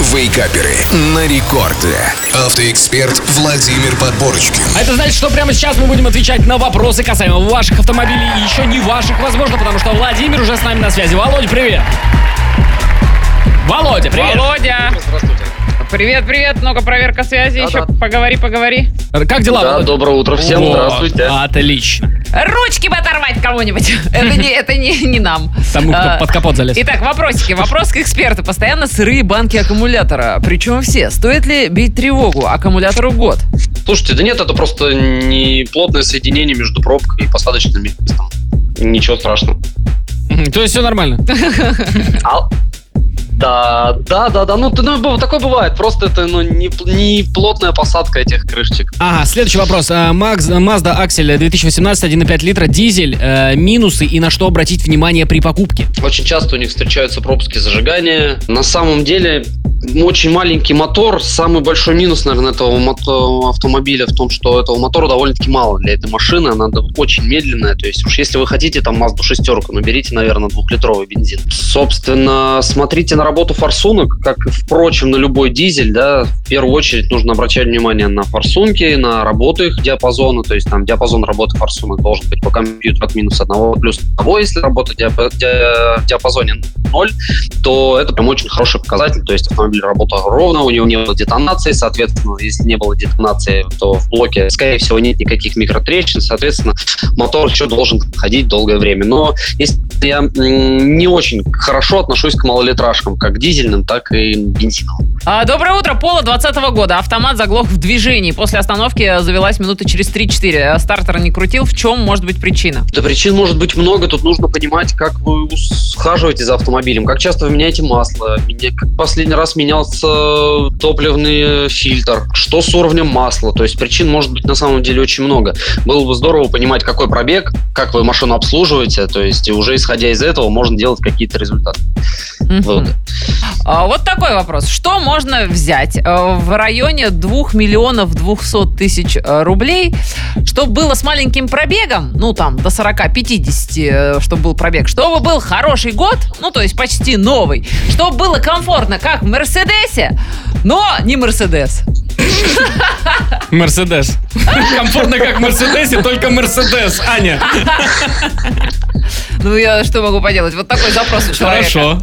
Вейкаперы на рекорде. Автоэксперт Владимир Подборочкин. А это значит, что прямо сейчас мы будем отвечать на вопросы касаемо ваших автомобилей и еще не ваших, возможно, потому что Владимир уже с нами на связи. Володя, привет! Володя, привет! Володя! Здравствуйте. Привет. Ну-ка, проверка связи. Еще поговори. Как дела, Да, Володя? доброе утро всем, Вот, здравствуйте. Отлично. Ручки бы оторвать кого-нибудь. Это не нам. Тому, кто под капот залез. Итак, вопросики. Вопрос к эксперту. Постоянно сырые банки аккумулятора. Причем все. Стоит ли бить тревогу? Аккумулятору год. Слушайте, да нет, это просто не плотное соединение между пробкой и посадочным местом. Ничего страшного. То есть все нормально? Да, такое бывает. Просто это не плотная посадка этих крышечек. Ага, следующий вопрос. Mazda Axel 2018, 1,5 литра, дизель. Минусы и на что обратить внимание при покупке? Очень часто у них встречаются пропуски зажигания. На самом деле, очень маленький мотор. Самый большой минус, наверное, этого автомобиля в том, что этого мотора довольно-таки мало для этой машины. Она очень медленная. То есть уж если вы хотите там Mazda 6, наберите, наверное, 2-литровый бензин. Собственно, смотрите на работу форсунок, как и, впрочем, на любой дизель, да, в первую очередь нужно обращать внимание на форсунки, на работу их диапазона, то есть там диапазон работы форсунок должен быть по компьютеру от минус 1 до плюс 1, если работа в диапазоне 0, то это прям очень хороший показатель, то есть автомобиль работал ровно, у него не было детонации, соответственно, если не было детонации, то в блоке, скорее всего, нет никаких микротрещин, соответственно, мотор еще должен ходить долгое время. Но если я не очень хорошо отношусь к малолитражкам, как дизельным, так и бензиновым. Доброе утро. Пола 2020 года. Автомат заглох в движении. После остановки завелась минуты через 3-4. Стартер не крутил. В чем может быть причина? Да, причин может быть много. Тут нужно понимать, как вы ухаживаете за автомобилем, как часто вы меняете масло, как последний раз менялся топливный фильтр, что с уровнем масла. То есть причин может быть на самом деле очень много. Было бы здорово понимать, какой пробег, как вы машину обслуживаете. То есть уже исходя из этого можно делать какие-то результаты. Выводы. Вот такой вопрос. Что можно взять в районе 2 миллионов 200 тысяч рублей, чтобы было с маленьким пробегом, ну там до 40-50, чтобы был пробег, чтобы был хороший год, ну то есть почти новый, чтобы было комфортно, как в Мерседесе, но не Мерседес. Мерседес. Комфортно, как в Мерседесе, только Мерседес. Аня. Ну, я что могу поделать? Вот такой запрос у человека. Хорошо.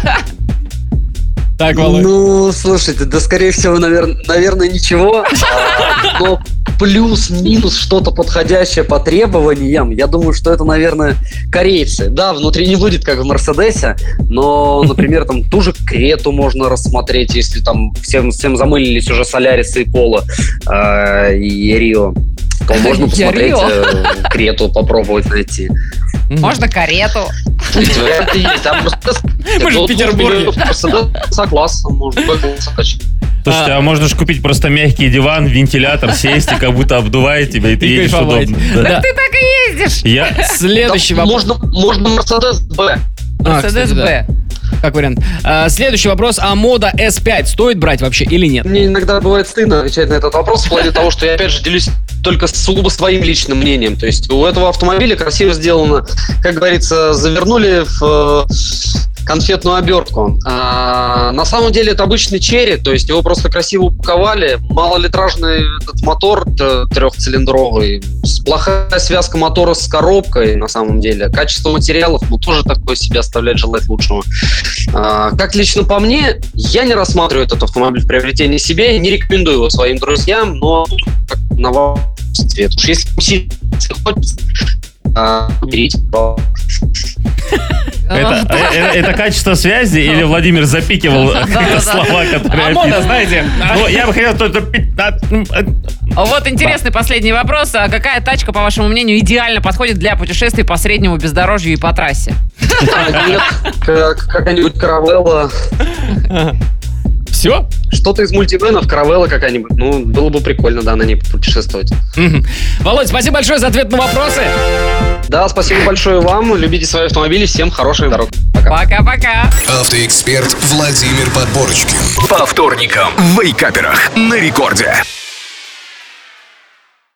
Так, Володь. Ну, слушайте, да, скорее всего, наверное, ничего. Но плюс-минус что-то подходящее по требованиям, я думаю, что это, наверное, корейцы. Да, внутри не будет, как в Мерседесе, но, например, там ту же Крету можно рассмотреть, если там всем замылились уже Солярисы и Поло и Рио, то можно посмотреть Крету, попробовать найти. Можно карету. Мы же в Петербурге. Согласен, можно покатать. Слушайте, а можно же купить просто мягкий диван, вентилятор, сесть и как будто обдувает тебя, и ты едешь удобно. Да ты так и ездишь. Следующий вопрос. Можно Мерседес-Б. Мерседес-Б. Как вариант. Следующий вопрос. А Moda S5 стоит брать вообще или нет? Мне иногда бывает стыдно отвечать на этот вопрос в плане того, что я опять же делюсь только сугубо своим личным мнением. То есть у этого автомобиля красиво сделано, как говорится, завернули в конфетную обертку. На самом деле это обычный черри, то есть его просто красиво упаковали. Малолитражный этот мотор трехцилиндровый, плохая связка мотора с коробкой на самом деле. Качество материалов, тоже такое себе оставляет желать лучшего. Как лично по мне, я не рассматриваю этот автомобиль в приобретении себе, не рекомендую его своим друзьям, но как на ваш цвет. Уж если сильно хочется, берите. Это качество связи или Владимир запикивал слова, которые Мода, знаете. Ну, я бы хотел только... Вот интересный последний вопрос. А какая тачка, по вашему мнению, идеально подходит для путешествий по среднему бездорожью и по трассе? Какая-нибудь Каравелла. Все? Что-то из мультивенов, Каравелла какая-нибудь. Ну, было бы прикольно, да, на ней путешествовать. Володь, спасибо большое за ответ на вопросы. Да, спасибо большое вам. Любите свои автомобили. Всем хороших дорог. Пока-пока. Автоэксперт Владимир Подборочкин. По вторникам в Вейкаперах на рекорде.